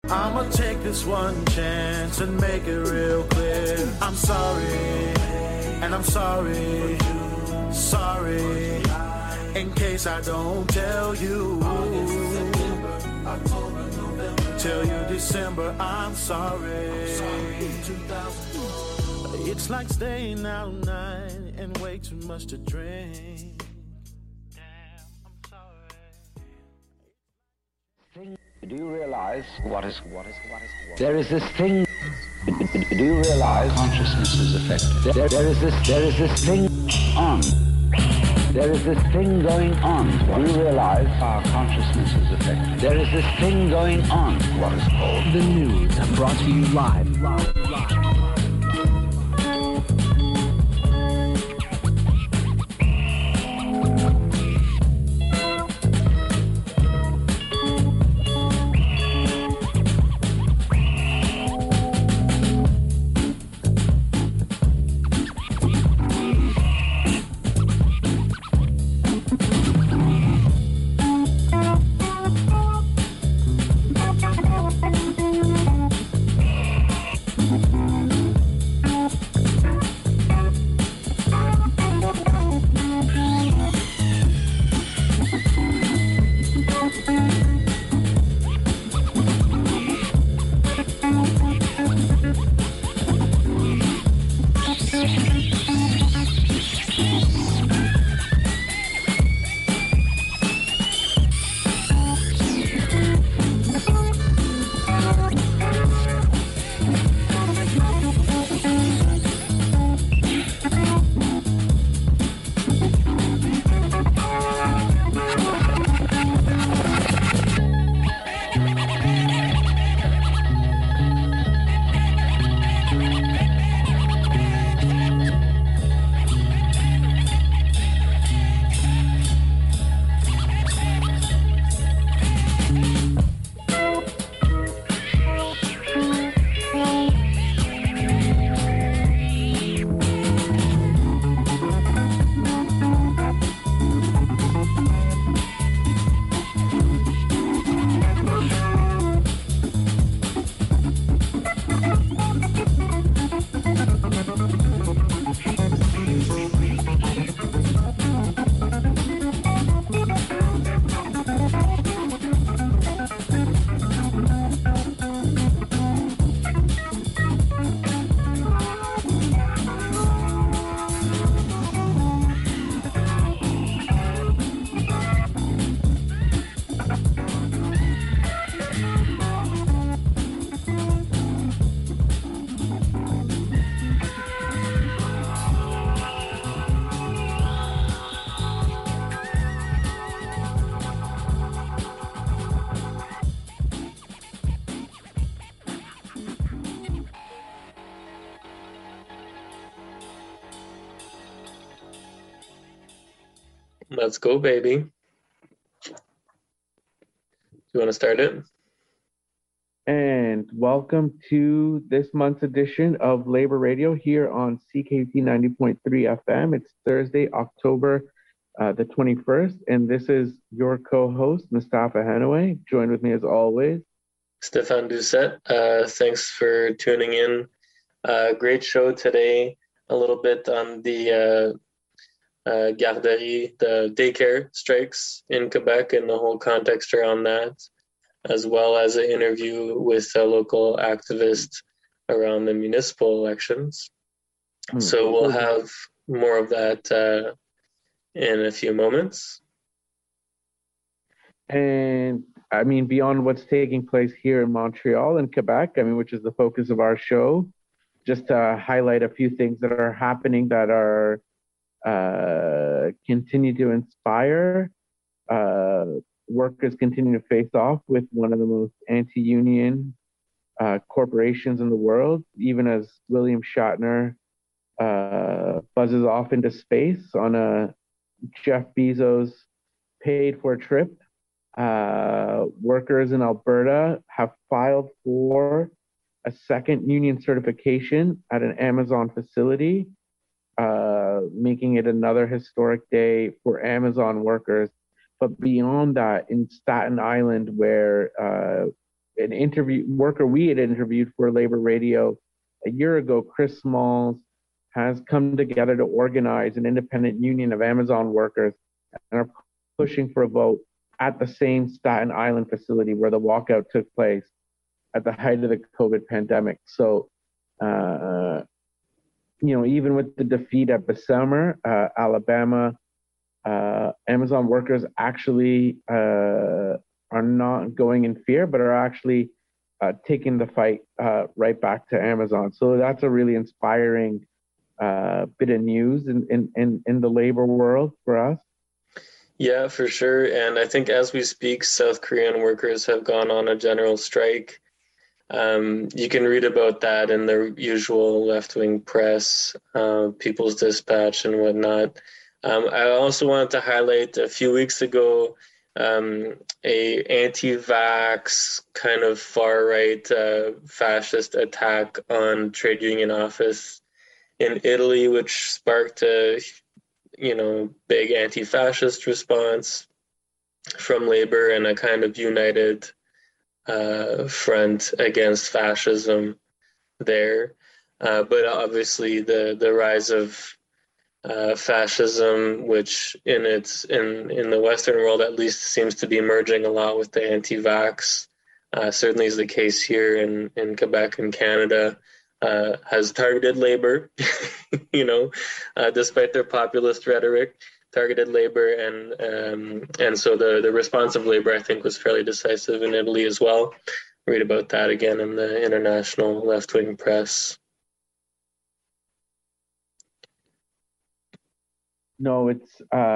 I'ma take this one chance and make it real clear. I'm sorry, and I'm sorry, sorry. In case I don't tell you, tell you December, I'm sorry. It's like staying out all night and way too much to drink. Damn, I'm sorry. Do you realize what is? There is this thing. Do you realize consciousness is affected? There is this thing on. There is this thing going on. Do you realize our consciousness is affected? There is this thing going on. What is called the news, brought to you live. Let's go, baby. You want to start it? And welcome to this month's edition of Labor Radio here on CKT 90.3 FM. It's Thursday, October the 21st, and this is your co-host, Mustafa Hanaway, joined with me as always. Stefan Doucette, thanks for tuning in. Great show today. A little bit on the garderie, the daycare strikes in Quebec and the whole context around that, as well as an interview with a local activist around the municipal elections. So we'll have more of that in a few moments. And I mean, beyond what's taking place here in Montreal and Quebec, I mean, which is the focus of our show, just to highlight a few things that are happening that are continue to inspire. Workers continue to face off with one of the most anti-union corporations in the world, even as William Shatner buzzes off into space on a Jeff Bezos paid for trip. Workers in Alberta have filed for a second union certification at an Amazon facility, making it another historic day for Amazon workers. But beyond that, in Staten Island, where an worker we had interviewed for Labor Radio a year ago, Chris Smalls, has come together to organize an independent union of Amazon workers and are pushing for a vote at the same Staten Island facility where the walkout took place at the height of the COVID pandemic. So, even with the defeat at Bessemer, Alabama, Amazon workers actually are not going in fear, but are actually taking the fight right back to Amazon. So that's a really inspiring bit of news in the labor world for us. Yeah, for sure. And I think as we speak, South Korean workers have gone on a general strike. You can read about that in the usual left-wing press, People's Dispatch and whatnot. I also wanted to highlight a few weeks ago, a anti-vax kind of far-right fascist attack on trade union office in Italy, which sparked a big anti-fascist response from labor and a kind of united front against fascism there. But obviously the rise of fascism, which in the Western world at least seems to be merging a lot with the anti-vax, certainly is the case here in Quebec and Canada, has targeted labor, despite their populist rhetoric, targeted labor, and so the response of labor, I think, was fairly decisive in Italy as well. Read about that again in the international left-wing press. It's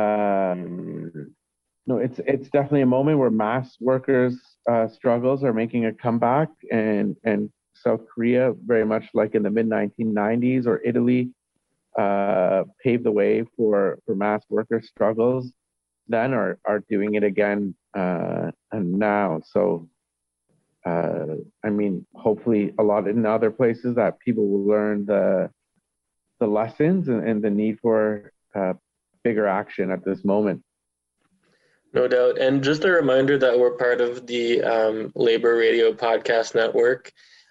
definitely a moment where mass workers' struggles are making a comeback, and South Korea, very much like in the mid-1990s, or Italy, paved the way for mass worker struggles then, are doing it again and now. So, hopefully a lot in other places that people will learn the lessons and the need for bigger action at this moment. No doubt. And just a reminder that we're part of the Labor Radio Podcast Network.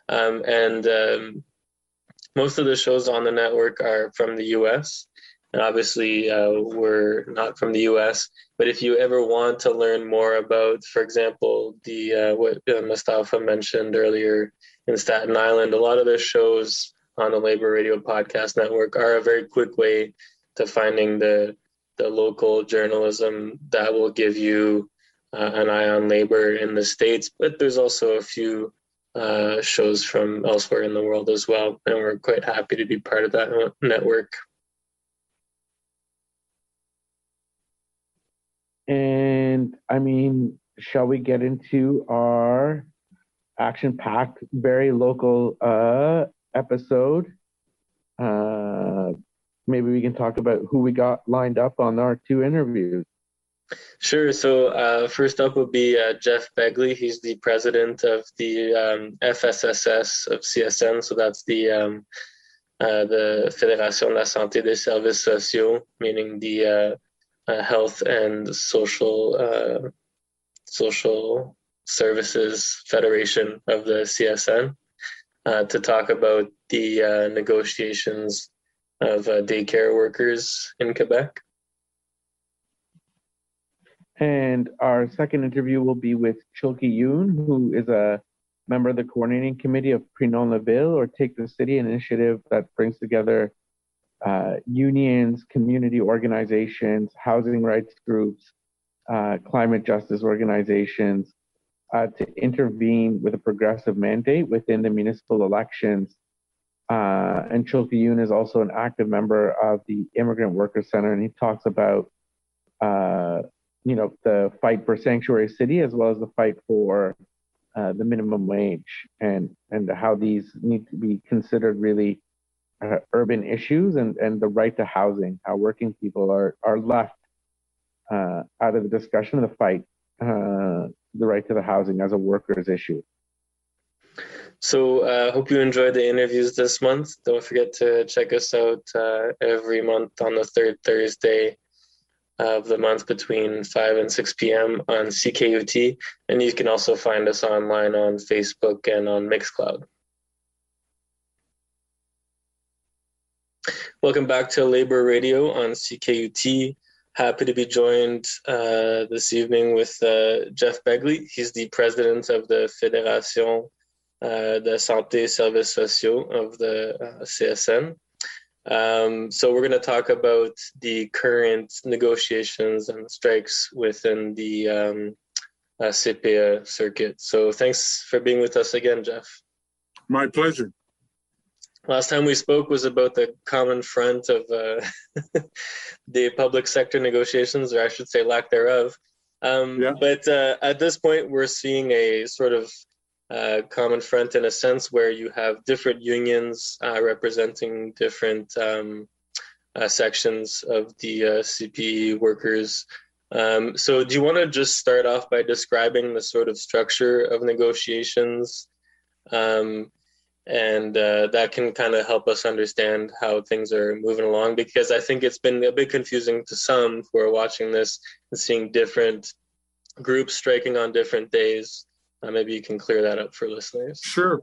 Most of the shows on the network are from the U.S. And obviously, we're not from the U.S. But if you ever want to learn more about, for example, what Mustafa mentioned earlier in Staten Island, a lot of the shows on the Labor Radio Podcast Network are a very quick way to finding the local journalism that will give you an eye on labor in the States. But there's also a few shows from elsewhere in the world as well, and we're quite happy to be part of that network. And shall we get into our action-packed, very local episode? Maybe we can talk about who we got lined up on our two interviews. Sure. So first up would be Jeff Begley. He's the president of the FSSS of CSN. So that's the Fédération de la Santé des Services Sociaux, meaning the Health and Social Services Federation of the CSN, to talk about the negotiations of daycare workers in Quebec. And our second interview will be with Chulki Yoon, who is a member of the coordinating committee of Prenons la Ville, or Take the City, an initiative that brings together unions, community organizations, housing rights groups, climate justice organizations, to intervene with a progressive mandate within the municipal elections. And Chulki Yoon is also an active member of the Immigrant Workers Center, and he talks about the fight for Sanctuary City, as well as the fight for the minimum wage, and how these need to be considered really urban issues, and the right to housing, how working people are left out of the discussion of the fight, the right to the housing as a workers' issue. So I hope you enjoyed the interviews this month. Don't forget to check us out every month on the third Thursday of the month between 5 and 6 p.m. on CKUT. And you can also find us online on Facebook and on Mixcloud. Welcome back to Labor Radio on CKUT. Happy to be joined this evening with Jeff Begley. He's the president of the Fédération de Santé et Services Sociaux of the CSN. So we're going to talk about the current negotiations and strikes within the CPE circuit. So thanks for being with us again, Jeff. My pleasure. Last time we spoke was about the common front of the public sector negotiations, or I should say lack thereof. But at this point, we're seeing a sort of common front in a sense where you have different unions representing different sections of the CPE workers. So do you want to just start off by describing the sort of structure of negotiations? And that can kind of help us understand how things are moving along, because I think it's been a bit confusing to some who are watching this and seeing different groups striking on different days. Maybe you can clear that up for listeners. Sure.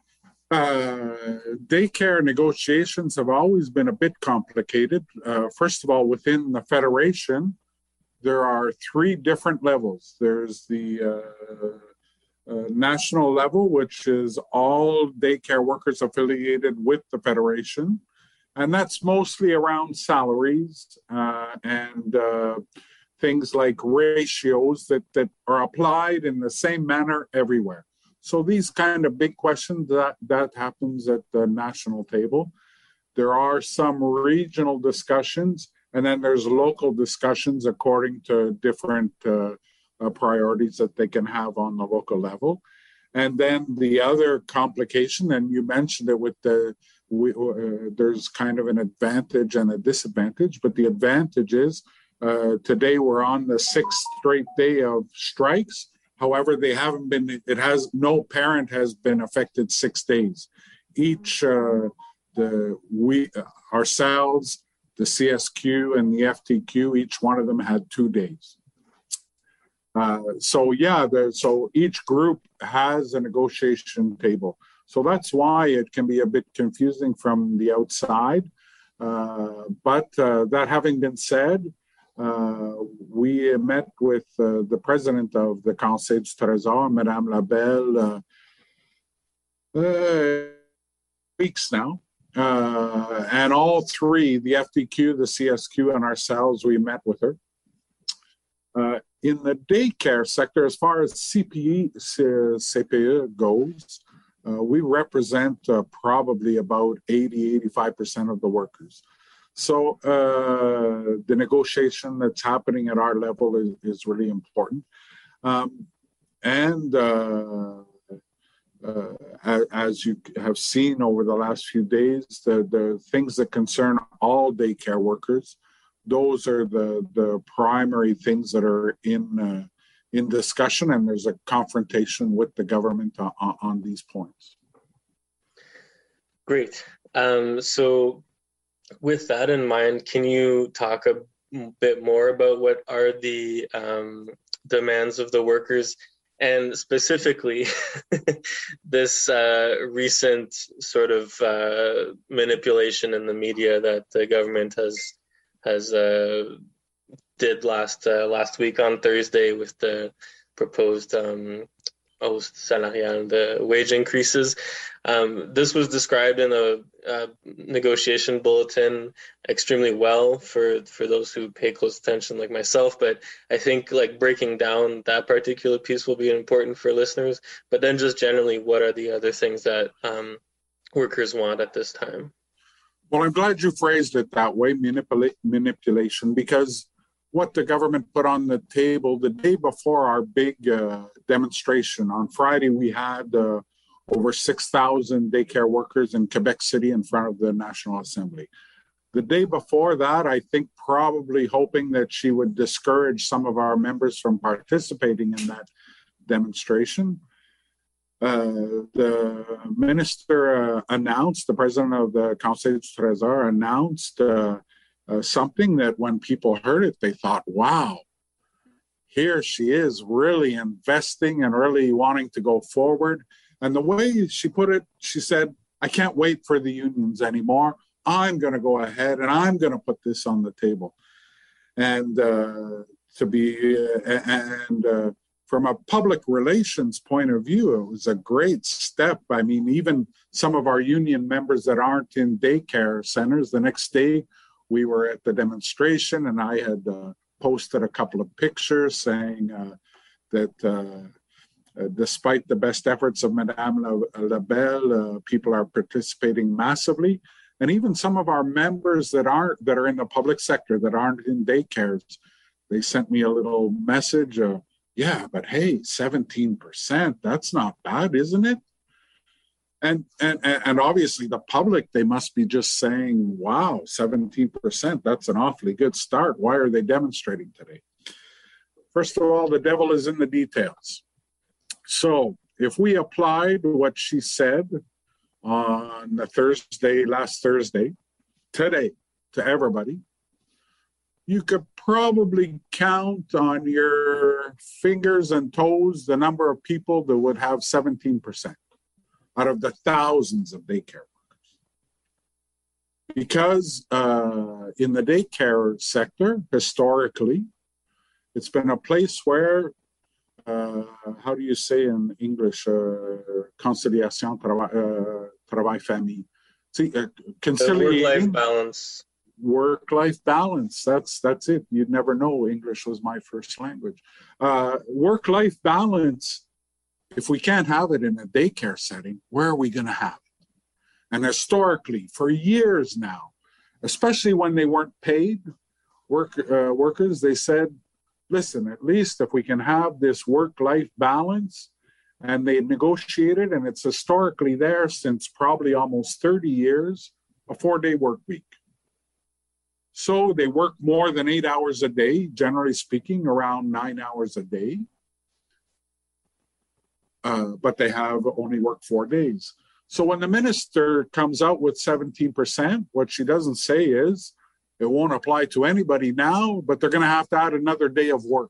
Daycare negotiations have always been a bit complicated. First of all, within the Federation, there are 3 different levels. There's the national level, which is all daycare workers affiliated with the Federation. And that's mostly around salaries and things like ratios that are applied in the same manner everywhere. So these kind of big questions, that happens at the national table. There are some regional discussions, and then there's local discussions according to different priorities that they can have on the local level. And then the other complication, and you mentioned it with there's kind of an advantage and a disadvantage, but the advantage is today we're on the 6th straight day of strikes. However, no parent has been affected 6 days. Ourselves, the CSQ and the FTQ, each one of them had 2 days. So each group has a negotiation table. So that's why it can be a bit confusing from the outside. But that having been said, we met with the president of the Conseil du Trésor, Madame Labelle, weeks now. And all 3, the FTQ, the CSQ, and ourselves, we met with her. In the daycare sector, as far as CPE goes, we represent probably about 85% of the workers. So the negotiation that's happening at our level is really important. As you have seen over the last few days, the things that concern all daycare workers, those are the primary things that are in discussion, and there's a confrontation with the government on these points. Great. So with that in mind, can you talk a bit more about what are the demands of the workers, and specifically this recent sort of manipulation in the media that the government has did last week on Thursday with the proposed hausse salariale, the wage increases. This was described in a negotiation bulletin extremely well for those who pay close attention like myself, but I think like breaking down that particular piece will be important for listeners. But then just generally, what are the other things that workers want at this time? Well, I'm glad you phrased it that way, manipulation, because what the government put on the table the day before our big demonstration on Friday, we had over 6,000 daycare workers in Quebec City in front of the National Assembly. The day before that, I think probably hoping that she would discourage some of our members from participating in that demonstration. The minister announced, the president of the Conseil du Trésor announced something that when people heard it, they thought, wow, here she is really investing and really wanting to go forward. And the way she put it, she said, I can't wait for the unions anymore. I'm going to go ahead and I'm going to put this on the table. And from a public relations point of view, it was a great step. I mean, even some of our union members that aren't in daycare centers, the next day we were at the demonstration, and I had posted a couple of pictures saying that despite the best efforts of Madame Lebel, people are participating massively. And even some of our members that are in the public sector that aren't in daycares, they sent me a little message. Yeah, but hey, 17%, that's not bad, isn't it? And obviously the public, they must be just saying, wow, 17%, that's an awfully good start. Why are they demonstrating today? First of all, the devil is in the details. So if we applied what she said on the last Thursday, today, to everybody, you could probably count on your fingers and toes the number of people that would have 17% out of the thousands of daycare workers. Because in the daycare sector, historically, it's been a place where, how do you say in English, conciliation, travail, famille. See, conciliating. Work-life balance. Work-life balance. That's it. You'd never know. English was my first language. Work-life balance. If we can't have it in a daycare setting, where are we going to have it? And historically, for years now, especially when they weren't paid workers, they said, listen, at least if we can have this work-life balance, and they negotiated, and it's historically there since probably almost 30 years, a 4-day work week. So they work more than 8 hours a day, generally speaking, around 9 hours a day. But they have only worked 4 days. So when the minister comes out with 17%, what she doesn't say is, it won't apply to anybody now, but they're going to have to add another day of work.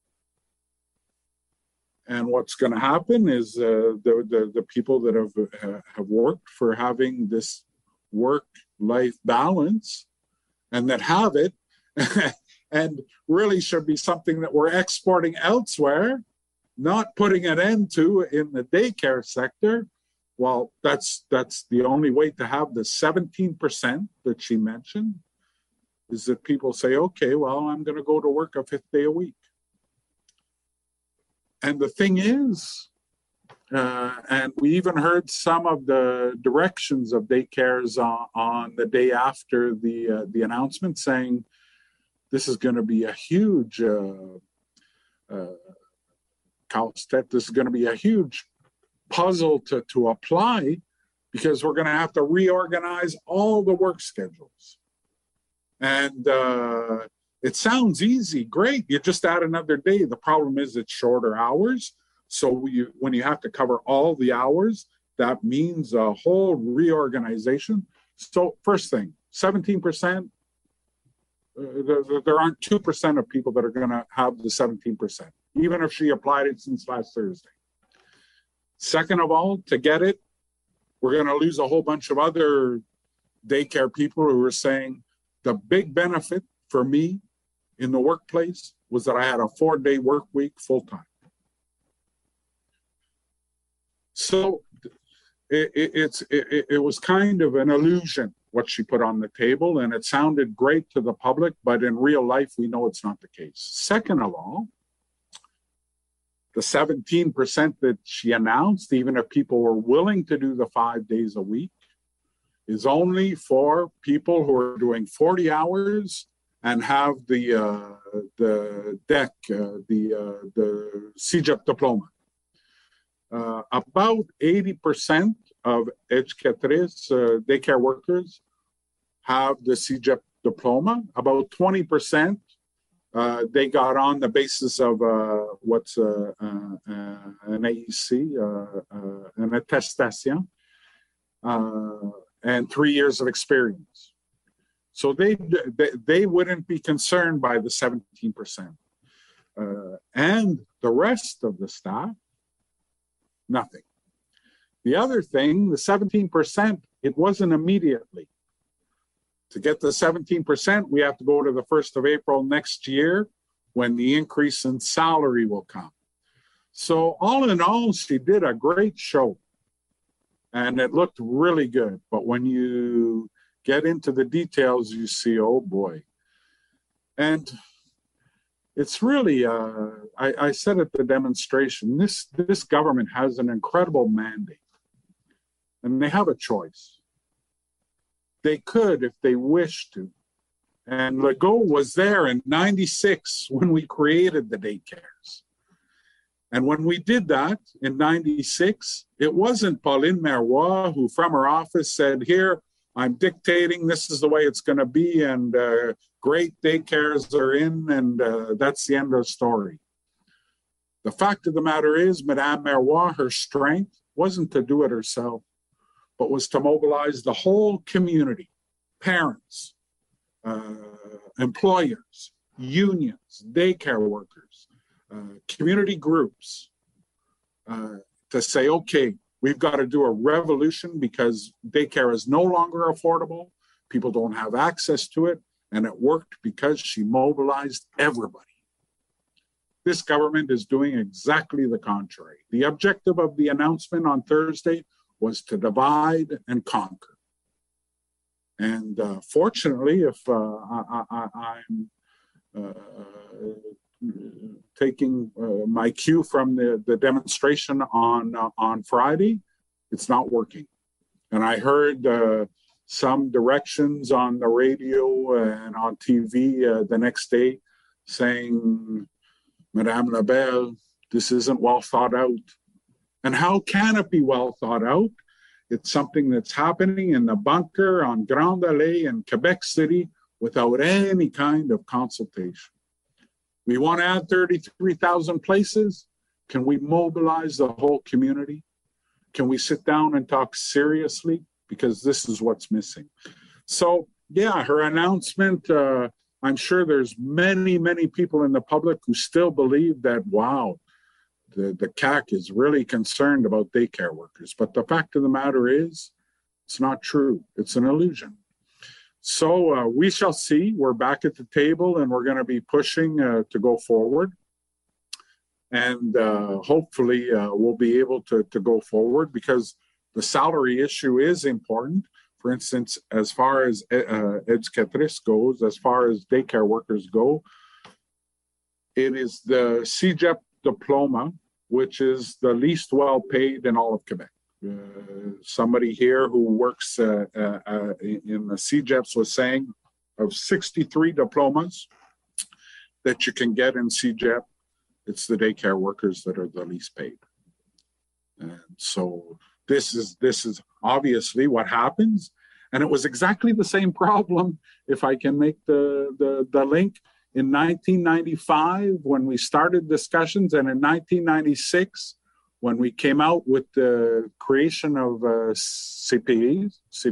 And what's going to happen is the people that have worked for having this work-life balance and that have it, and really should be something that we're exporting elsewhere, not putting an end to in the daycare sector. Well, that's the only way to have the 17% that she mentioned, is that people say, okay, well, I'm going to go to work a 5th day a week. And the thing is, and we even heard some of the directions of daycares on the day after the announcement saying, this is going to be a huge this is going to be a huge puzzle to apply, because we're going to have to reorganize all the work schedules. And it sounds easy, great. You just add another day. The problem is it's shorter hours. So when you have to cover all the hours, that means a whole reorganization. So first thing, 17%, there aren't 2% of people that are going to have the 17%, even if she applied it since last Thursday. Second of all, to get it, we're going to lose a whole bunch of other daycare people who are saying, the big benefit for me in the workplace was that I had a 4-day work week full-time. So it was kind of an illusion what she put on the table, and it sounded great to the public, but in real life, we know it's not the case. Second of all, the 17% that she announced, even if people were willing to do the 5 days a week, is only for people who are doing 40 hours and have the DEC, the CEGEP diploma. About 80% of educatrices, daycare workers, have the CEGEP diploma. About 20%, they got on the basis of what's an AEC, an attestation, and 3 years of experience. So they wouldn't be concerned by the 17%. And the rest of the staff, nothing. The other thing, the 17%, it wasn't immediately. To get the 17%, we have to go to the 1st of April next year when the increase in salary will come. So all in all, she did a great show. And it looked really good. But when you get into the details, you see, oh boy. And it's really, I said at the demonstration, this government has an incredible mandate. And they have a choice. They could if they wish to. And Legault was there in 96 when we created the daycares. And when we did that in 96, it wasn't Pauline Marois who from her office said, here, I'm dictating, this is the way it's going to be, and great daycares are in, and that's the end of the story. The fact of the matter is, Madame Marois, her strength wasn't to do it herself, but was to mobilize the whole community, parents, employers, unions, daycare workers, community groups, to say, okay, we've got to do a revolution because daycare is no longer affordable. People don't have access to it. And it worked because she mobilized everybody. This government is doing exactly the contrary. The objective of the announcement on Thursday was to divide and conquer. And fortunately, if I'm taking my cue from the demonstration on Friday, it's not working. And I heard some directions on the radio and on TV the next day saying, Madame Lebel, this isn't well thought out. And how can it be well thought out? It's something that's happening in the bunker on Grande Allée in Quebec City without any kind of consultation. We want to add 33,000 places. Can we mobilize the whole community? Can we sit down and talk seriously? Because this is what's missing. So, yeah, her announcement, I'm sure there's many, many people in the public who still believe that, wow, the CAQ is really concerned about daycare workers. But the fact of the matter is, it's not true. It's an illusion. So we shall see. We're back at the table and we're going to be pushing to go forward. And hopefully we'll be able to go forward because the salary issue is important. For instance, as far as Educatrice goes, as far as daycare workers go, it is the CEGEP diploma, which is the least well paid in all of Quebec. Somebody here who works in the CEGEPs was saying of 63 diplomas that you can get in CEGEP, it's the daycare workers that are the least paid. And so this is obviously what happens. And it was exactly the same problem, if I can make the link, in 1995 when we started discussions, and in 1996 when we came out with the creation of CPE,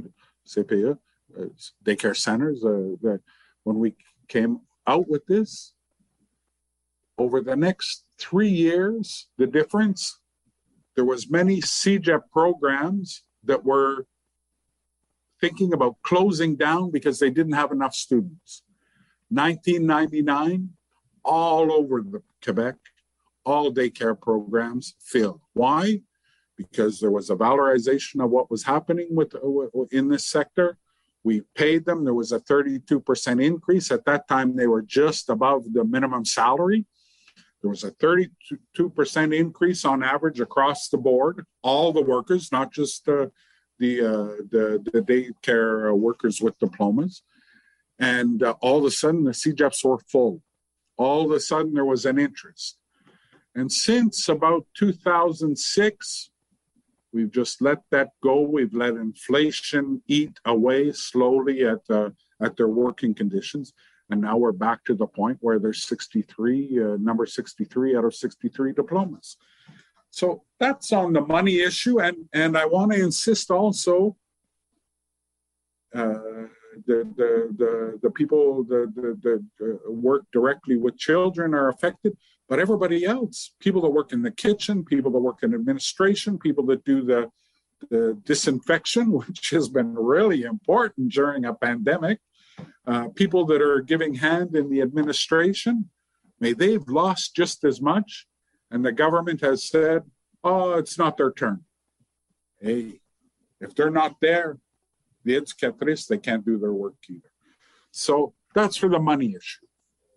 daycare centers, when we came out with this, over the next 3 years, the difference, there was many CEGEP programs that were thinking about closing down because they didn't have enough students. 1999, all over Quebec, all daycare programs filled. Why? Because there was a valorization of what was happening in this sector. We paid them. There was a 32% increase. At that time, they were just above the minimum salary. There was a 32% increase on average across the board, all the workers, not just the daycare workers with diplomas. And all of a sudden, the CEGEPs were full. All of a sudden, there was an interest. And since about 2006, we've just let that go. We've let inflation eat away slowly at their working conditions. And now we're back to the point where there's number 63 out of 63 diplomas. So that's on the money issue. And I want to insist also, the people that work directly with children are affected, but everybody else, people that work in the kitchen, people that work in administration, people that do the disinfection, which has been really important during a pandemic, people that are giving hand in the administration, they've lost just as much. And the government has said, oh, it's not their turn. Hey, if they're not there, the éducatrices, they can't do their work either. So that's for the money issue.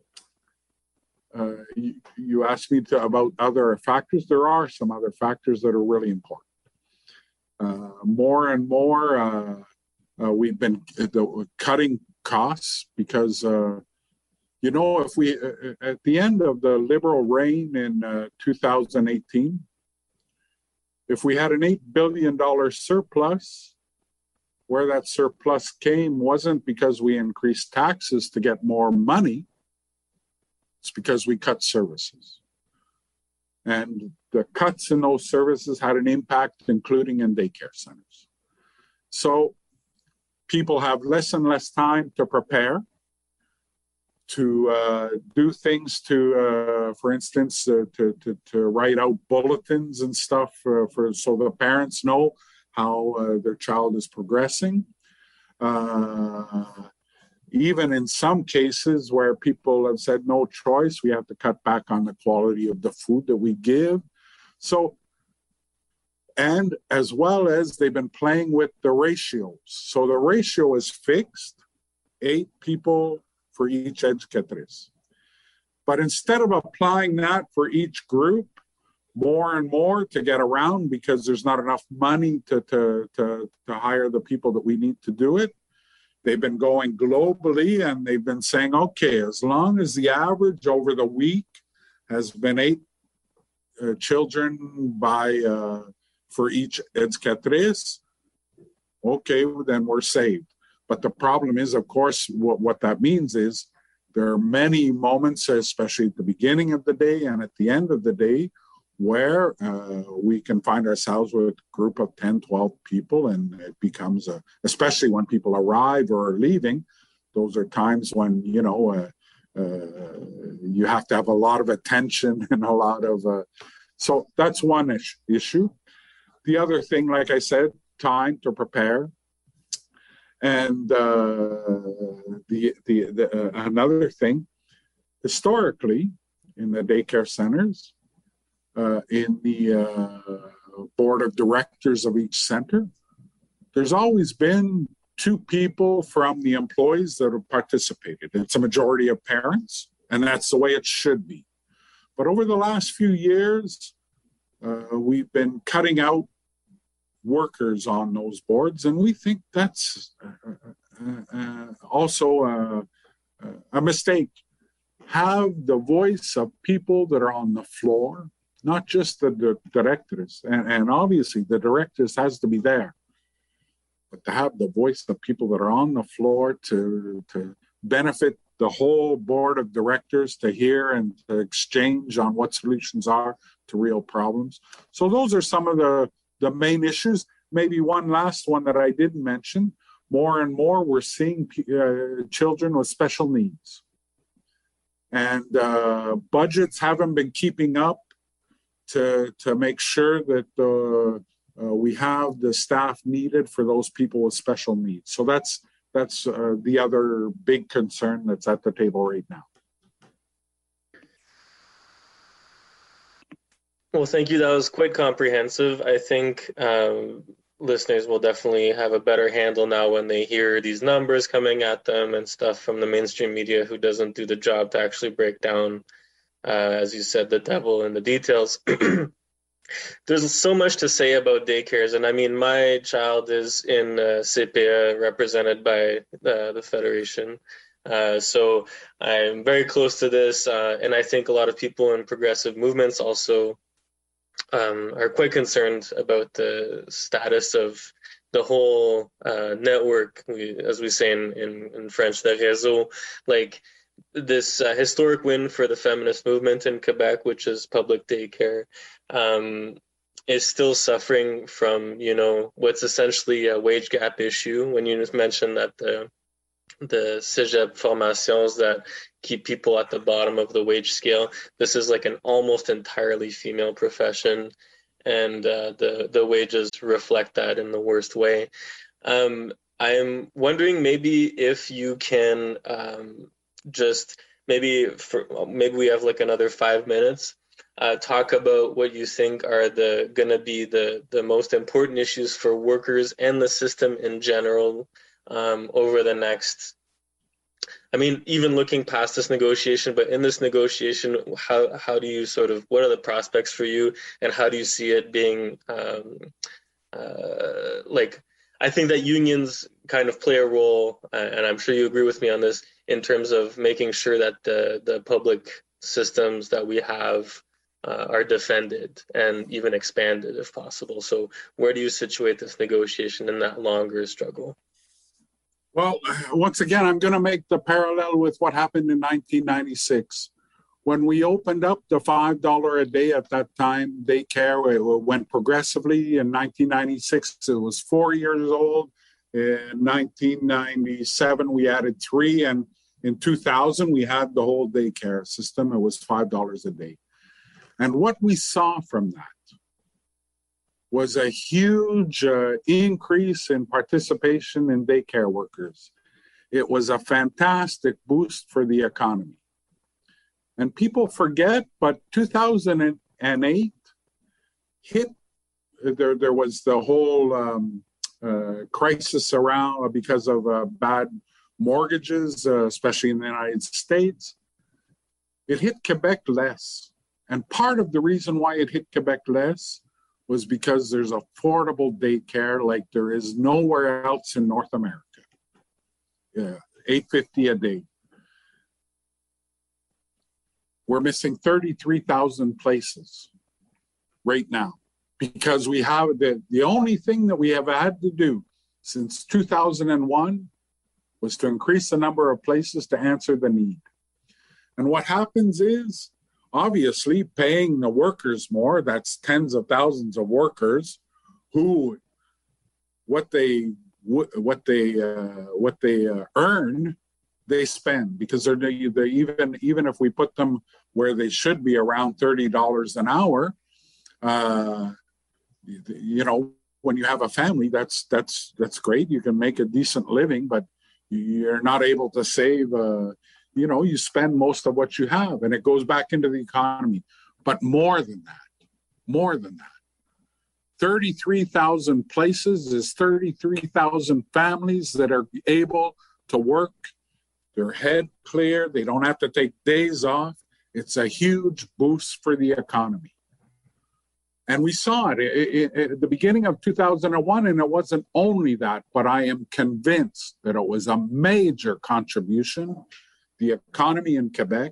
You asked me about other factors. There are some other factors that are really important. More and more, we've been cutting costs because, if we, at the end of the Liberal reign in 2018, if we had an $8 billion surplus, where that surplus came wasn't because we increased taxes to get more money, it's because we cut services. And the cuts in those services had an impact, including in daycare centers. So people have less and less time to prepare, to do things, for instance, to write out bulletins and stuff so the parents know how their child is progressing. Even in some cases where people have said no choice, we have to cut back on the quality of the food that we give. So, and as well as they've been playing with the ratios. So the ratio is fixed, 8 people for each éducatrice. But instead of applying that for each group, more and more to get around because there's not enough money to hire the people that we need to do it, they've been going globally and they've been saying, okay, as long as the average over the week has been 8 children for each éducatrice, okay, then we're saved. But the problem is, of course, what that means is there are many moments, especially at the beginning of the day and at the end of the day, where we can find ourselves with a group of 10, 12 people, and it becomes, especially when people arrive or are leaving, those are times when, you have to have a lot of attention and a lot of, so that's one issue. The other thing, like I said, time to prepare. And another thing, historically, in the daycare centers, in the board of directors of each center, there's always been 2 people from the employees that have participated. It's a majority of parents, and that's the way it should be. But over the last few years, we've been cutting out workers on those boards, and we think that's also a mistake. Have the voice of people that are on the floor, not just the directors, and obviously the directors has to be there, but to have the voice of people that are on the floor to benefit the whole board of directors, to hear and to exchange on what solutions are to real problems. So those are some of the main issues. Maybe one last one that I didn't mention, more and more we're seeing children with special needs. And budgets haven't been keeping up to make sure that we have the staff needed for those people with special needs. So that's the other big concern that's at the table right now. Well, thank you. That was quite comprehensive. I think listeners will definitely have a better handle now when they hear these numbers coming at them and stuff from the mainstream media who doesn't do the job to actually break down, as you said, the devil in the details. There's so much to say about daycares. And I mean, my child is in CPA, represented by the Federation. So I'm very close to this. And I think a lot of people in progressive movements also are quite concerned about the status of the whole network, as we say in French, the réseau, like this historic win for the feminist movement in Quebec, which is public daycare, is still suffering from, what's essentially a wage gap issue. When you just mentioned that the cégep formations that keep people at the bottom of the wage scale. This is like an almost entirely female profession, and the wages reflect that in the worst way. I'm wondering maybe if you can just maybe we have like another 5 minutes. Talk about what you think are going to be the most important issues for workers and the system in general over the next. I mean, even looking past this negotiation, but in this negotiation, how do you what are the prospects for you, and how do you see it being I think that unions kind of play a role, and I'm sure you agree with me on this, in terms of making sure that the public systems that we have are defended and even expanded if possible. So where do you situate this negotiation in that longer struggle? Well, once again, I'm going to make the parallel with what happened in 1996. When we opened up the $5 a day at that time, daycare, it went progressively. In 1996, it was 4 years old. In 1997, we added 3. And in 2000, we had the whole daycare system. It was $5 a day. And what we saw from that was a huge increase in participation in daycare workers. It was a fantastic boost for the economy. And people forget, but 2008 hit, there was the whole crisis around because of bad mortgages, especially in the United States. It hit Quebec less. And part of the reason why it hit Quebec less was because there's affordable daycare like there is nowhere else in North America. Yeah, $8.50 a day. We're missing 33,000 places right now because we have the only thing that we have had to do since 2001 was to increase the number of places to answer the need. And what happens is, obviously, paying the workers more, that's tens of thousands of workers who what they earn, they spend, because they're even if we put them where they should be around $30 an hour, when you have a family, that's great. You can make a decent living, but you're not able to save. You spend most of what you have, and it goes back into the economy. But more than that, 33,000 places is 33,000 families that are able to work their head clear. They don't have to take days off. It's a huge boost for the economy. And we saw it at the beginning of 2001, and it wasn't only that, but I am convinced that it was a major contribution. The economy in Quebec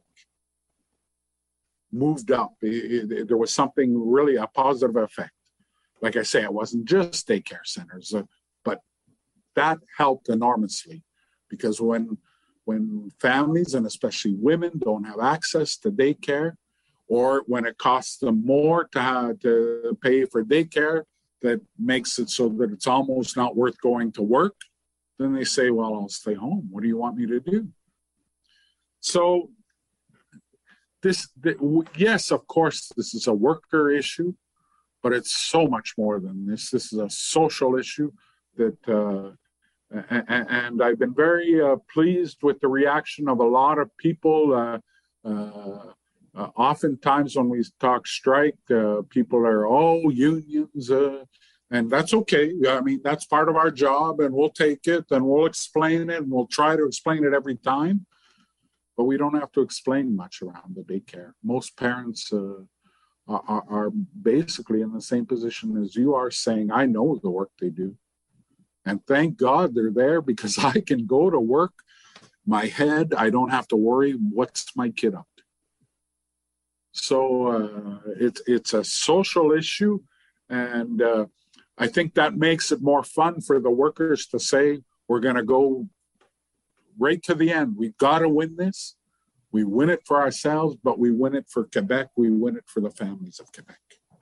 moved up. There was something really, a positive effect. Like I say, it wasn't just daycare centers, but that helped enormously, because when families, and especially women, don't have access to daycare, or when it costs them more to pay for daycare, that makes it so that it's almost not worth going to work, then they say, well, I'll stay home. What do you want me to do? So yes, of course, this is a worker issue, but it's so much more than this. This is a social issue that, and I've been very pleased with the reaction of a lot of people. Oftentimes when we talk strike, people are, unions, and that's okay. I mean, that's part of our job, and we'll take it, and we'll explain it, and we'll try to explain it every time. But we don't have to explain much around the daycare. Most parents are basically in the same position as you are, saying, I know the work they do. And thank God they're there, because I can go to work, my head, I don't have to worry, what's my kid up to? So it's a social issue, and I think that makes it more fun for the workers to say, we're going to go right to the end. We've got to win this. We win it for ourselves, but we win it for Quebec. We win it for the families of Quebec.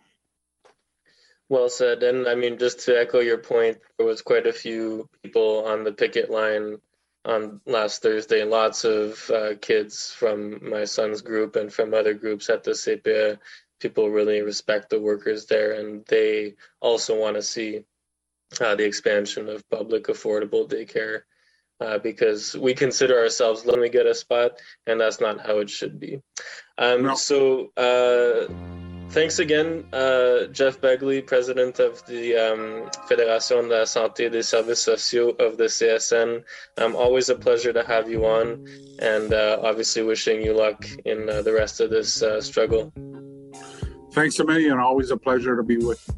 Well said. And I mean, just to echo your point, there was quite a few people on the picket line on last Thursday. Lots of kids from my son's group and from other groups at the CPE. People really respect the workers there, and they also want to see the expansion of public affordable daycare because we consider ourselves when we get a spot, and that's not how it should be. No. So thanks again, Jeff Begley, president of the Fédération de la Santé et des Services Sociaux of the CSN. Always a pleasure to have you on, and obviously wishing you luck in the rest of this struggle. Thanks a million. Always a pleasure to be with you.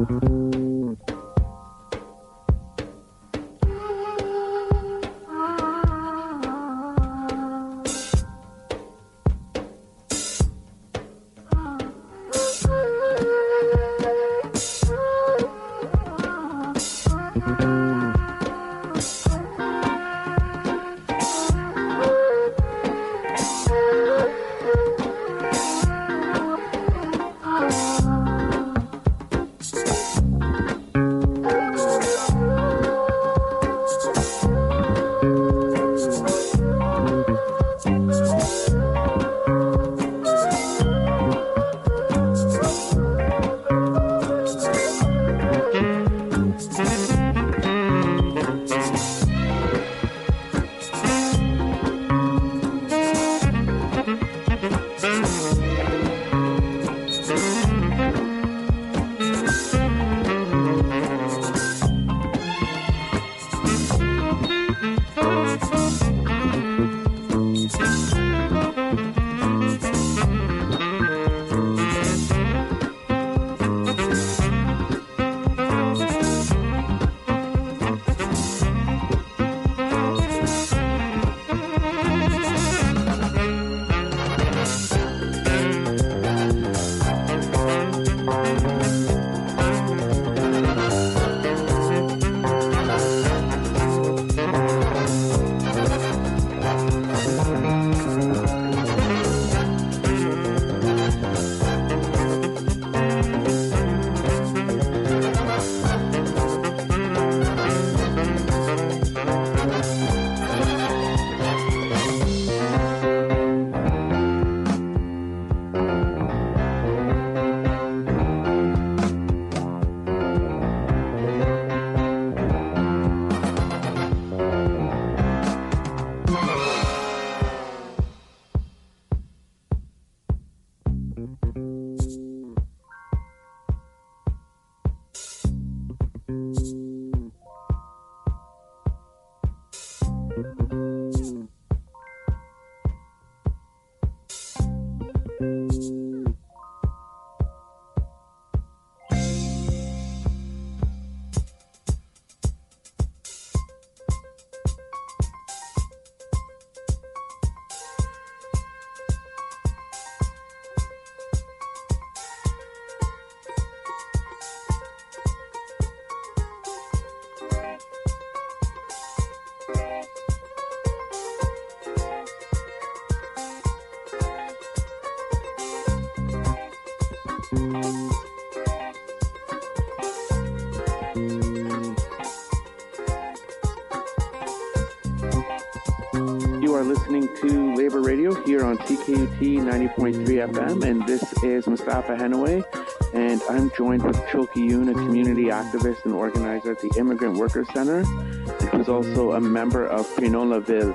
You are listening to Labor Radio here on CKUT 90.3 FM, and this is Mustafa Henaway, and I'm joined with Chulki Yoon, a community activist and organizer at the Immigrant Workers Center, who's also a member of Prénom la Ville,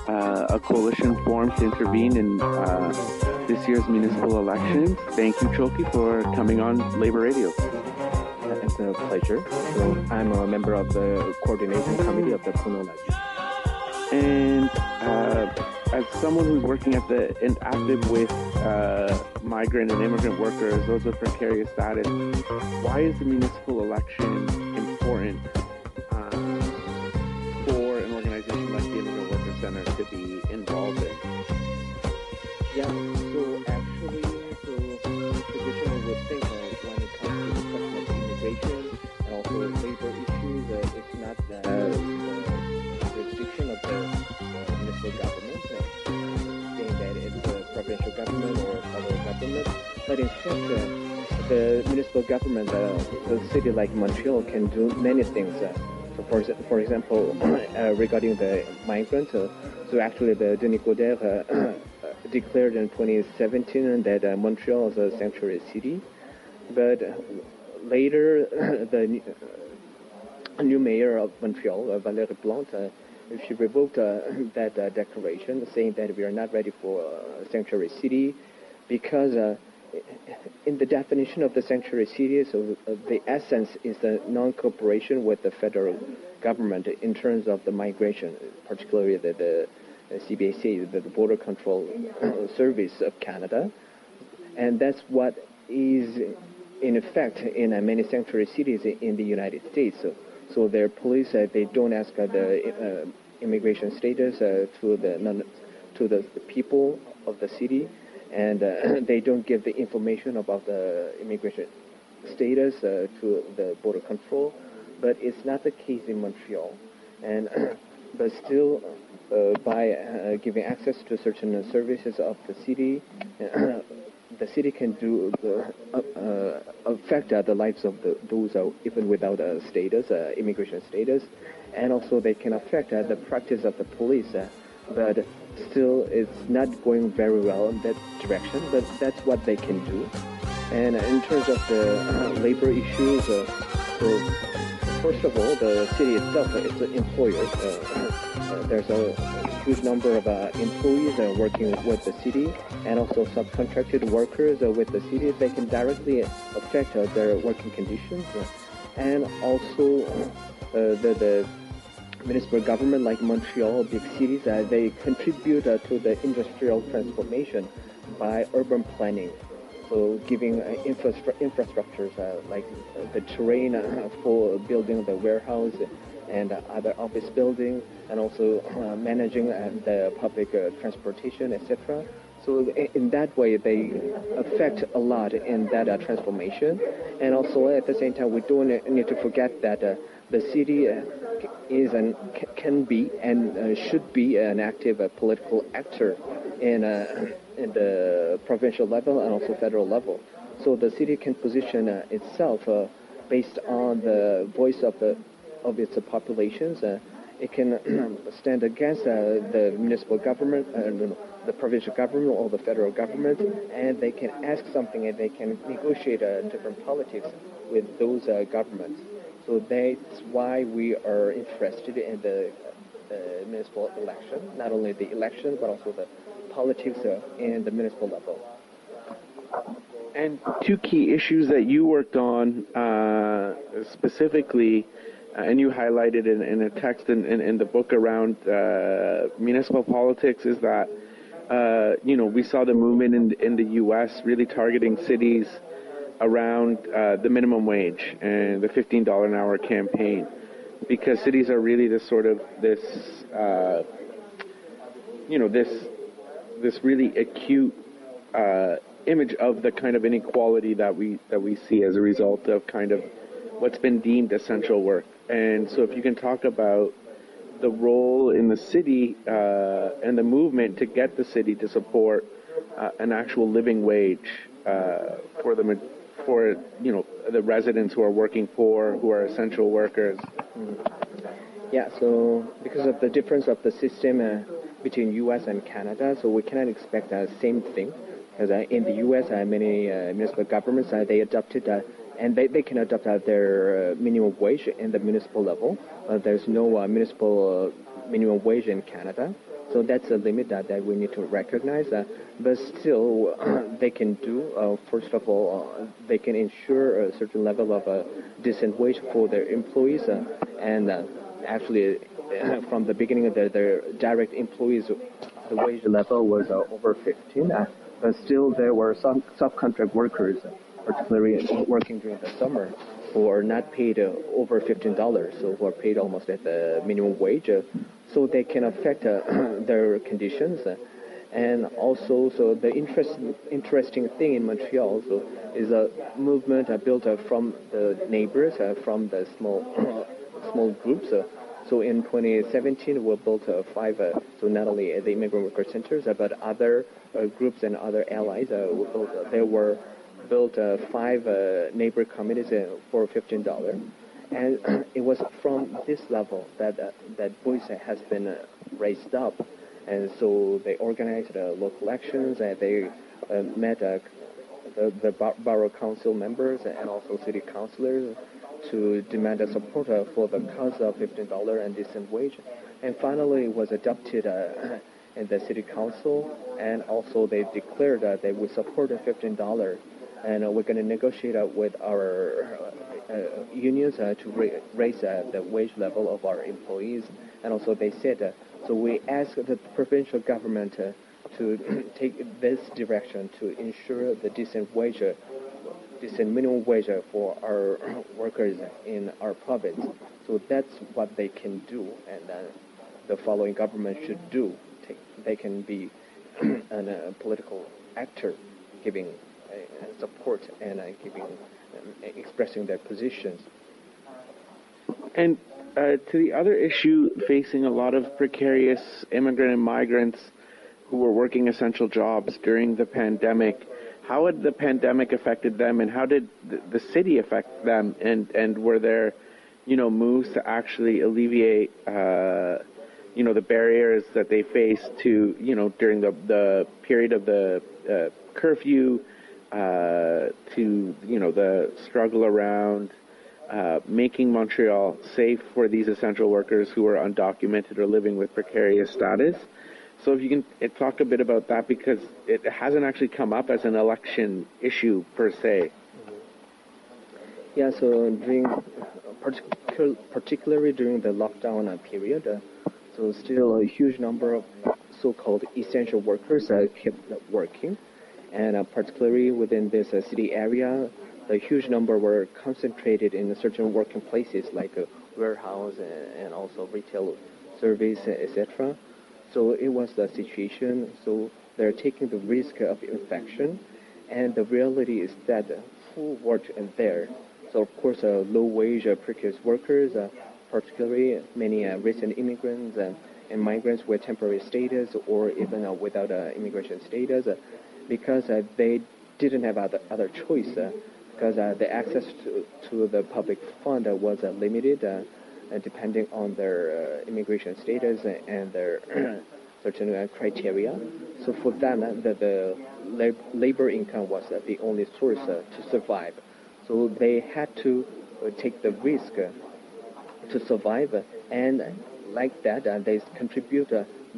a coalition formed to intervene in this year's municipal elections. Thank you, Chulki, for coming on Labor Radio. It's a pleasure. So I'm a member of the coordination committee of the Prénom la Ville. And as someone who's working and active with migrant and immigrant workers, those with precarious status, why is the municipal election important for an organization like the Immigrant Workers Center to be involved in? Yeah, so actually, traditionally we think when it comes to the question of immigration and also labor issues, it's not the jurisdiction of the municipal government, saying that it's the provincial government or federal government. But in fact, the municipal government, the city like Montreal can do many things. So for example, regarding the migrants, so actually the Denis Coderre declared in 2017 that Montreal is a sanctuary city. But later, the new mayor of Montreal, Valérie Plante, she revoked that declaration, saying that we are not ready for a sanctuary city because in the definition of the sanctuary city, so the essence is the non-cooperation with the federal government in terms of the migration, particularly the CBAC, the Border Control Service of Canada. And that's what is in effect in many sanctuary cities in the United States. So their police they don't ask the immigration status to the people of the city, and they don't give the information about the immigration status to the border control. But it's not the case in Montreal, and but still by giving access to certain services of the city, the city can do affect the lives of those even without a status, immigration status, and also they can affect the practice of the police. But still, it's not going very well in that direction. But that's what they can do. And in terms of the labor issues, so first of all, the city itself is an employer. There's a huge number of employees working with the city, and also subcontracted workers with the city. They can directly affect their working conditions, and also the municipal government like Montreal, big cities, they contribute to the industrial transformation by urban planning. So giving infrastructures like the terrain for building the warehouse and other office buildings, and also managing the public transportation, etc. So in that way, they affect a lot in that transformation. And also at the same time, we don't need to forget that the city is and can be and should be an active political actor in the provincial level and also federal level. So the city can position itself based on the voice of its populations. It can stand against the municipal government, the provincial government or the federal government, and they can ask something and they can negotiate different politics with those governments. So that's why we are interested in the municipal election, not only the election, but also the politics in the municipal level. And two key issues that you worked on specifically, and you highlighted in a text in the book around municipal politics, is that we saw the movement in the U.S. really targeting cities around the minimum wage and the $15 an hour campaign, because cities are really this really acute image of the kind of inequality that we see as a result of kind of what's been deemed essential work. And so if you can talk about the role in the city and the movement to get the city to support an actual living wage for the residents who are working poor, who are essential workers. Yeah, so because of the difference of the system between U.S. and Canada, so we cannot expect the same thing. Because in the U.S., many municipal governments, they adopted and they can adopt their minimum wage in the municipal level. There's no municipal minimum wage in Canada. So that's a limit that we need to recognize. But still, they can do, first of all, they can ensure a certain level of decent wage for their employees. And actually, from the beginning of their direct employees, the wage level was over 15. But still, there were some subcontract workers, particularly working during the summer, who are not paid over $15, so who are paid almost at the minimum wage. So they can affect their conditions. And also, so the interesting thing in Montreal is a movement built from the neighbors, from the small groups. So in 2017, we built 5, so not only the immigrant worker centers, but other groups and other allies. There were built 5 neighbor communities for $15. And it was from this level that voice has been raised up. And so they organized local elections, and they met the borough council members and also city councilors to demand a support for the cause of $15 and decent wage. And finally, it was adopted in the city council, and also they declared that they would support $15. And we're going to negotiate with our unions to raise the wage level of our employees. And also they said, so we ask the provincial government to take this direction to ensure the decent wage decent minimum wage for our workers in our province. So that's what they can do, and the following government should do. They can be a political actor, giving support and expressing their positions. And to the other issue facing a lot of precarious immigrant and migrants who were working essential jobs during the pandemic, how had the pandemic affected them, and how did the city affect them? And were there, moves to actually alleviate, the barriers that they faced to, during the period of the curfew, to, the struggle around making Montreal safe for these essential workers who are undocumented or living with precarious status? So if you can talk a bit about that, because it hasn't actually come up as an election issue per se. Yeah, so particularly during the lockdown period, so still a huge number of so-called essential workers kept working, and particularly within this city area, a huge number were concentrated in certain working places like a warehouse and also retail service, etc. So it was the situation. So they're taking the risk of infection, and the reality is that who worked there. So of course, low-wage precarious workers, particularly many recent immigrants and migrants with temporary status or even without immigration status, because they didn't have other choice. Because the access to the public fund was limited, depending on their immigration status and their certain criteria. So for them, the labor income was the only source to survive. So they had to take the risk to survive, and like that, they contribute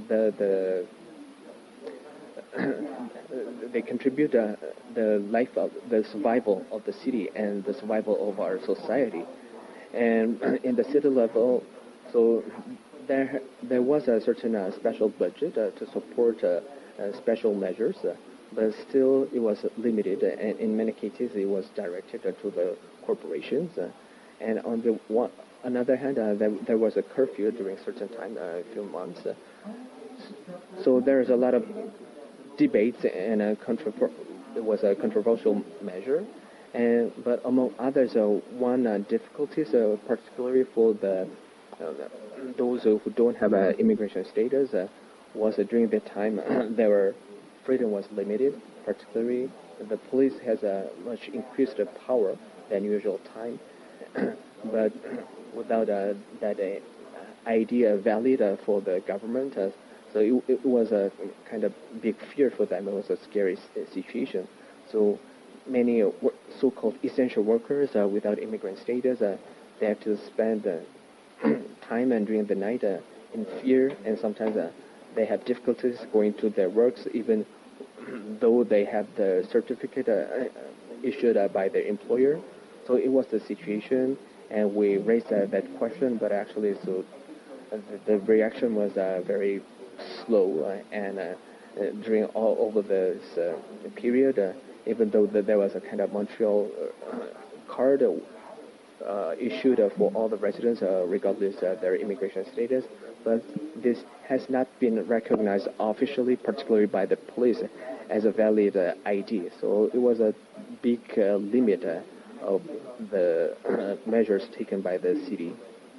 they contribute the survival of the city and the survival of our society. And in the city level, so there was a certain special budget to support special measures, but still it was limited, and in many cases it was directed to the corporations. And on the another hand, there was a curfew during certain time, a few months. So there's a lot of debates, and it was a controversial measure. But among others, one difficulty, particularly for those who don't have immigration status, was during that time their freedom was limited. Particularly, the police has a much increased power than usual time, but without that idea valid for the government. So it was a kind of big fear for them. It was a scary situation. So many so-called essential workers without immigrant status, they have to spend time and during the night in fear, and sometimes they have difficulties going to their works, even though they have the certificate issued by their employer. So it was the situation, and we raised that question, but actually, so the reaction was very slow, and during all over this period, even though there was a kind of Montreal card issued for all the residents, regardless of their immigration status, but this has not been recognized officially, particularly by the police, as a valid ID. So it was a big limit of the measures taken by the city.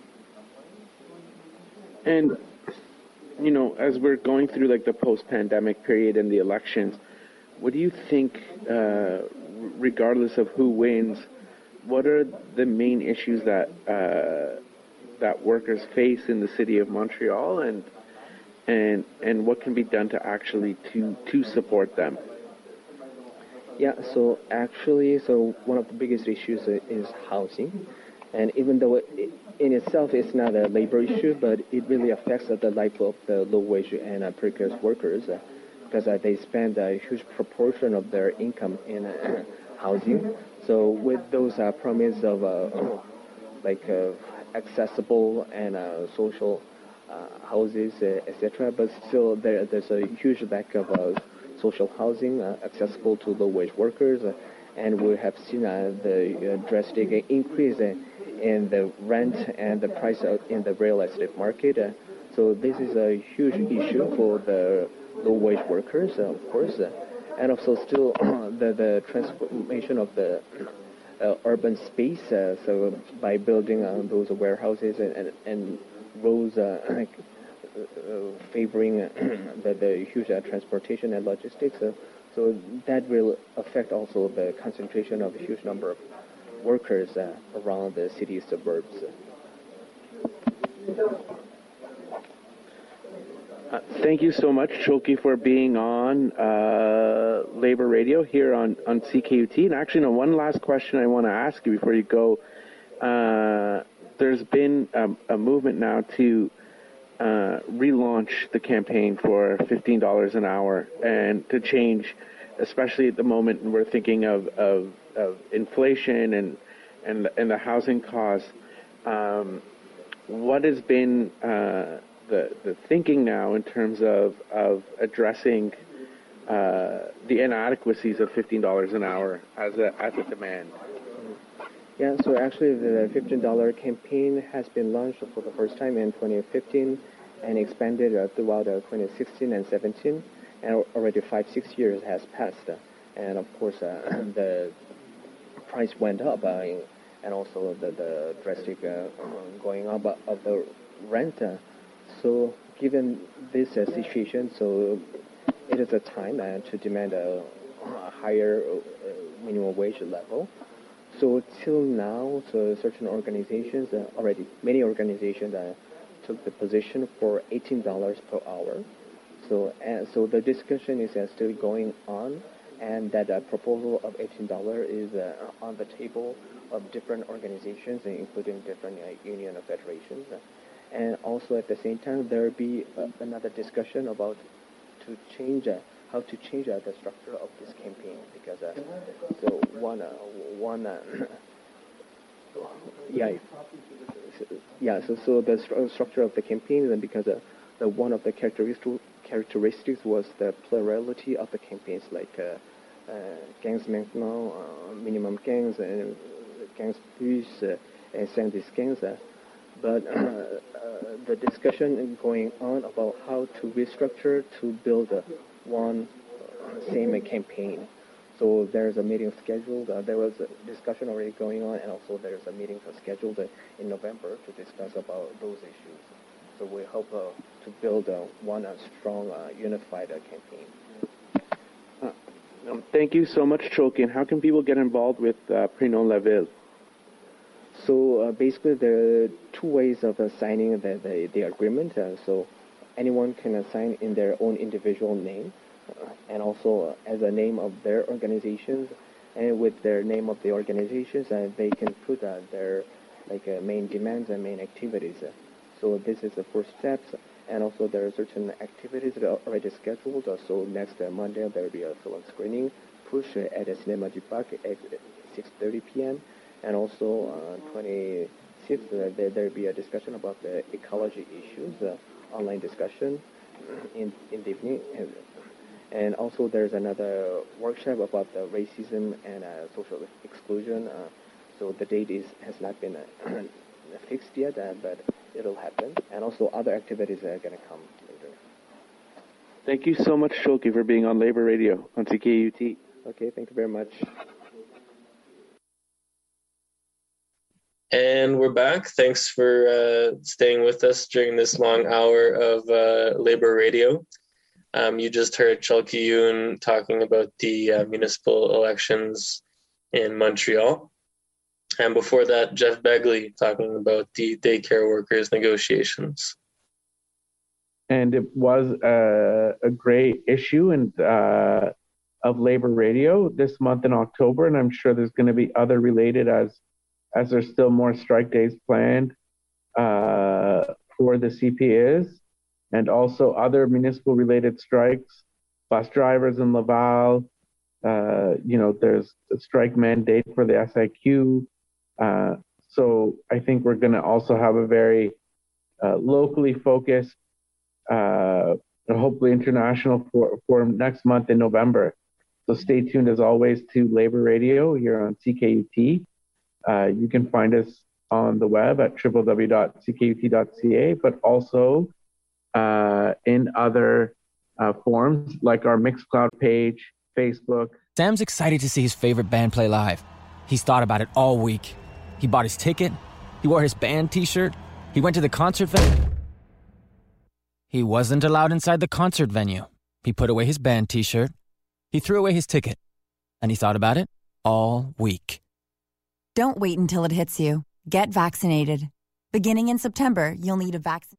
And as we're going through like the post-pandemic period and the elections, what do you think, regardless of who wins, what are the main issues that that workers face in the city of Montreal, and what can be done to actually to support them? Yeah, so actually, one of the biggest issues is housing. And even though in itself it's not a labor issue, but it really affects the life of the low-wage and precarious workers, because they spend a huge proportion of their income in housing. So with those promise of accessible and social houses, etc., but still there's a huge lack of social housing accessible to low-wage workers, and we have seen the drastic increase in the rent and the price in the real estate market. So this is a huge issue for the low-wage workers, of course, and also still the transformation of the urban space. So by building those warehouses and roads favoring the huge transportation and logistics. So that will affect also the concentration of a huge number of workers around the city suburbs. Thank you so much, Choki, for being on Labor Radio here on CKUT. And actually, one last question I want to ask you before you go. There's been a movement now to relaunch the campaign for $15 an hour and to change, especially at the moment we're thinking of inflation and the housing costs. What has been the thinking now in terms of addressing the inadequacies of $15 an hour as a demand? Yeah, so actually the $15 campaign has been launched for the first time in 2015 and expanded throughout 2016 and 17, and already 5-6 years has passed. And of course, the price went up, and also the drastic going up of the rent. So given this situation, so it is a time to demand a higher minimum wage level. So till now, so certain organizations, many organizations took the position for $18 per hour. So the discussion is still going on, and that proposal of $18 is on the table of different organizations, including different union or federations. And also at the same time, there will be another discussion about how to change the structure of this campaign, because so the structure of the campaign, and because one of the characteristics was the plurality of the campaigns, like Gangs Maintenant, Minimum Gangs, and Gangs Plus, and Sandys Gangs. But the discussion going on about how to restructure to build one same campaign. So there's a meeting scheduled. There was a discussion already going on, and also there's a meeting scheduled in November to discuss about those issues. So we hope to build one strong, unified campaign. Thank you so much, Choki. And how can people get involved with Prenons La Ville? So basically, there are two ways of signing the agreement. So anyone can sign in their own individual name, and also as a name of their organizations. And with their name of the organizations, they can put their main demands and main activities. So this is the first steps. And also there are certain activities that are already scheduled. So next Monday there will be a film screening push at the Cinema du Parc at 6:30 p.m. And also on 26th, there will be a discussion about the ecology issues, online discussion in the evening. And also there's another workshop about the racism and social exclusion. So the date has not been fixed yet, but it'll happen. And also other activities are going to come later. Thank you so much, Choki, for being on Labor Radio on CKUT. Okay, thank you very much. And we're back. Thanks for staying with us during this long hour of Labor Radio. You just heard Chalky Yoon talking about the municipal elections in Montreal. And before that, Jeff Begley talking about the daycare workers' negotiations. And it was a great issue of Labor Radio this month in October, and I'm sure there's going to be other related as there's still more strike days planned for the CPAs, and also other municipal related strikes, bus drivers in Laval. There's a strike mandate for the SIQ. So I think we're going to also have a very locally focused, hopefully international for next month in November. So stay tuned as always to Labor Radio here on CKUT. You can find us on the web at www.ckut.ca, but also in other forums like our Mixcloud page, Facebook. Sam's excited to see his favorite band play live. He's thought about it all week. He bought his ticket. He wore his band t-shirt. He went to the concert venue. He wasn't allowed inside the concert venue. He put away his band t-shirt. He threw away his ticket. And he thought about it all week. Don't wait until it hits you. Get vaccinated. Beginning in September, you'll need a vaccine.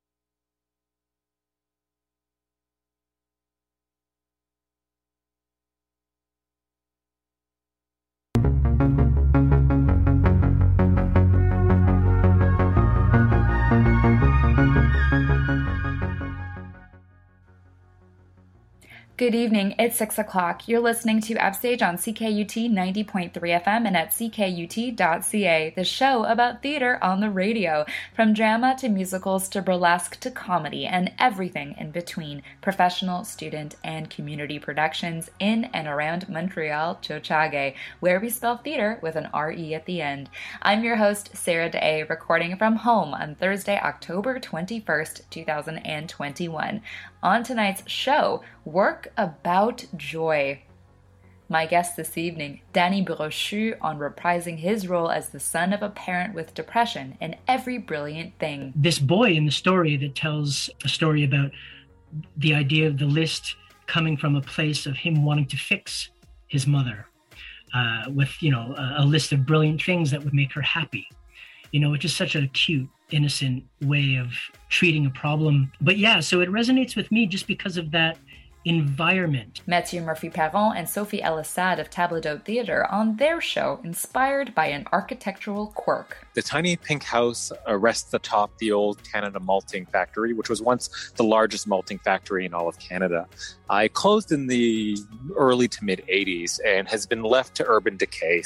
Good evening, it's 6 o'clock. You're listening to Upstage on CKUT 90.3 FM and at ckut.ca, the show about theater on the radio. From drama to musicals to burlesque to comedy and everything in between. Professional, student, and community productions in and around Montreal, Tiohtià:ke, where we spell theater with an R-E at the end. I'm your host, Sarah Day, recording from home on Thursday, October 21st, 2021. On tonight's show, Work About Joy. My guest this evening, Danny Brochu, on reprising his role as the son of a parent with depression in Every Brilliant Thing. This boy in the story that tells a story about the idea of the list coming from a place of him wanting to fix his mother with, a list of brilliant things that would make her happy, which is such a cute, innocent way of treating a problem. But yeah, so it resonates with me just because of that environment. Mathieu Murphy-Perron and Sophie Elissade of Table d'Hôte Theatre on their show, Inspired by an Architectural Quirk. The tiny pink house rests atop the old Canada Malting Factory, which was once the largest malting factory in all of Canada. It closed in the early to mid 80s and has been left to urban decay